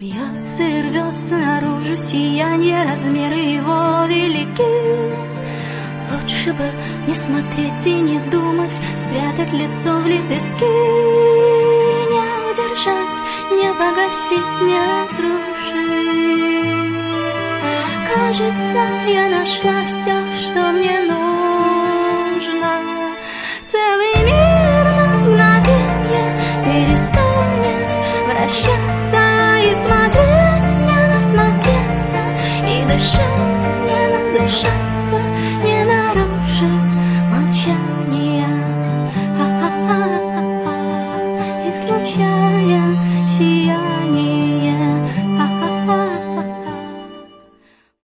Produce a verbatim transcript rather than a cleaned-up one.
Бьется и рвется наружу сияние, размеры его велики. Лучше бы не смотреть и не думать, спрятать лицо в лепестки. Не удержать, не погасить, не разрушить. Кажется, я нашла все, что мне